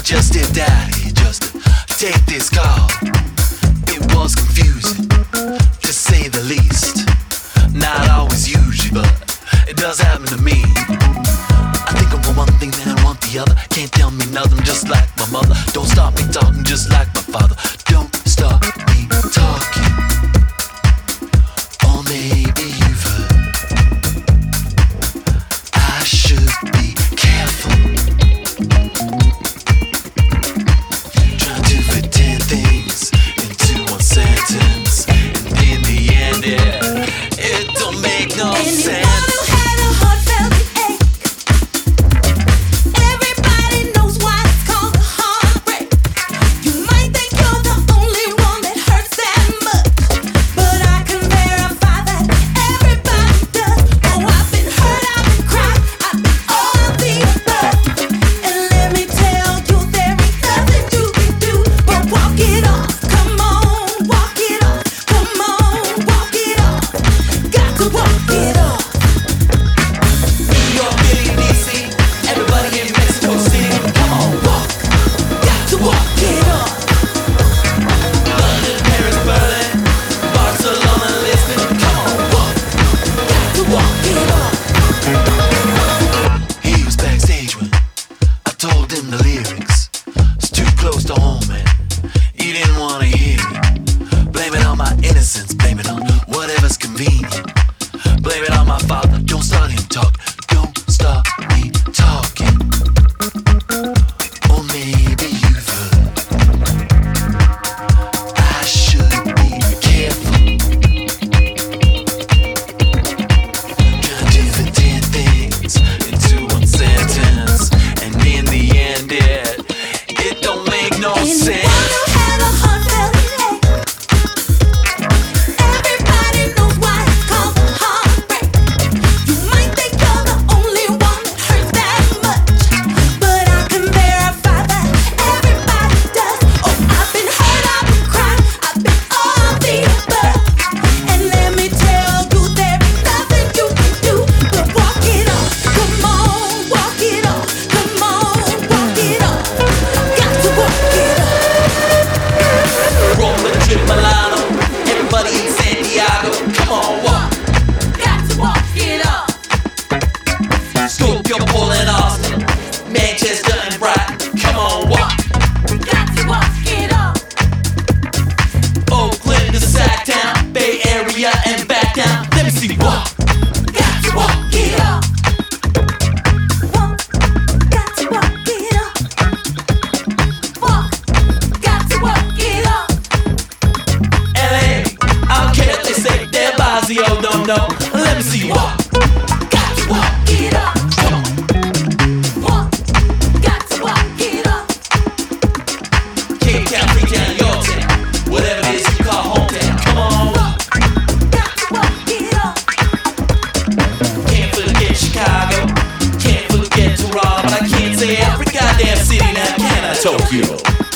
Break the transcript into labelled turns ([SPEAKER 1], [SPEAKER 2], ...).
[SPEAKER 1] just stepped out here just to take this call. It was confusing, to say the least. Not always usually, but it does happen to me. I think I want one thing, then I want the other. Can't tell me nothing, just like my mother. Don't stop me talking, just like my father. Don't stop me talking. Or maybe you've heard I should be careful. Trying to fit 10 things into one sentence, and in the end, it don't make no sense.
[SPEAKER 2] Let me see you walk. Got to walk it up. Come on. Walk. Got to walk it up. Cape Town, Freetown, your town. Whatever it is you call hometown. Come on. Walk. Got to walk it up. Can't forget Chicago. Can't forget Toronto. But I can't say every goddamn city now, can I? Tokyo.